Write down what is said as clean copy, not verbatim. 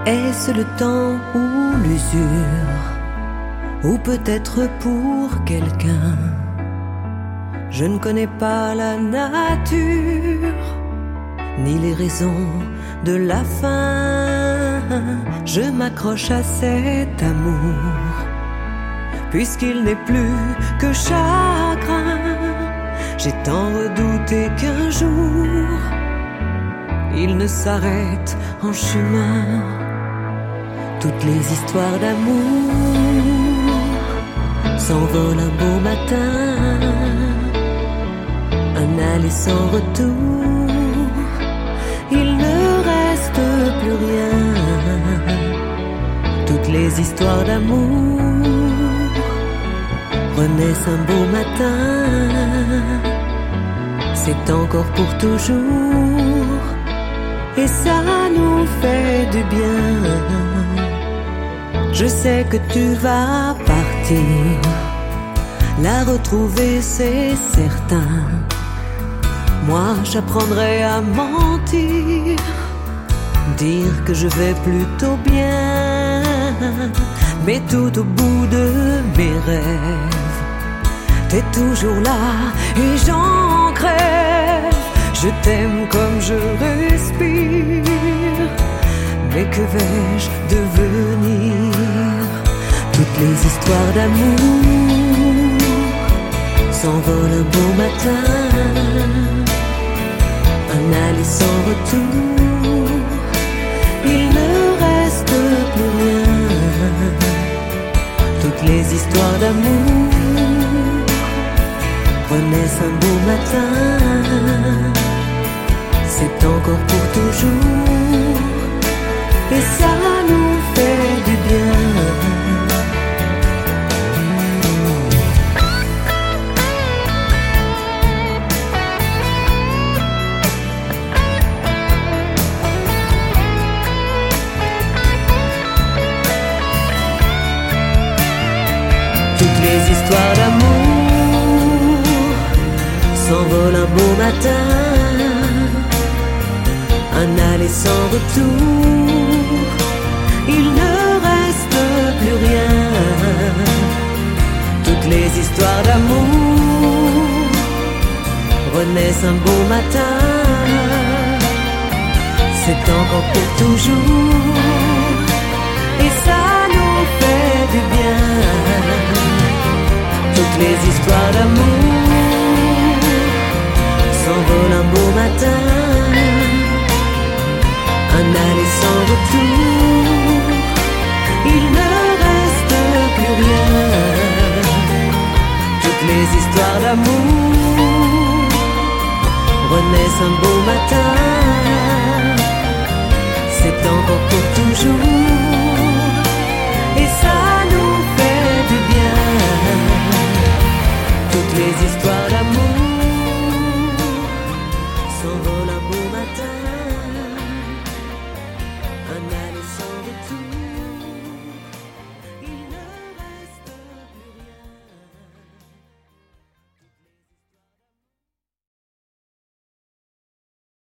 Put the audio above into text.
Est-ce le temps ou l'usure, ou peut-être pour quelqu'un? Je ne connais pas la nature, ni les raisons de la fin. Je m'accroche à cet amour, puisqu'il n'est plus que chagrin. J'ai tant redouté qu'un jour il ne s'arrête en chemin. Toutes les histoires d'amour s'envolent un beau matin, un aller sans retour, il ne reste plus rien. Toutes les histoires d'amour renaissent un beau matin, c'est encore pour toujours, et ça nous fait du bien. Je sais que tu vas partir, la retrouver c'est certain. Moi j'apprendrai à mentir, dire que je vais plutôt bien. Mais tout au bout de mes rêves, t'es toujours là et j'en crève. Je t'aime comme je respire, mais que vais-je devenir? Toutes les histoires d'amour s'envolent un beau matin, un aller sans retour, il ne reste plus rien. Toutes les histoires d'amour renaissent un beau matin, c'est encore pour toujours, et ça nous fait du bien. Toutes les histoires d'amour s'envolent un beau matin, un aller sans retour, il ne reste plus rien. Toutes les histoires d'amour renaissent un beau matin, c'est encore pour toujours, et ça nous fait du bien. Toutes les histoires d'amour s'envolent un beau matin, un aller sans retour, il ne reste plus rien. Toutes les histoires d'amour renaissent un beau matin, c'est encore pour toujours.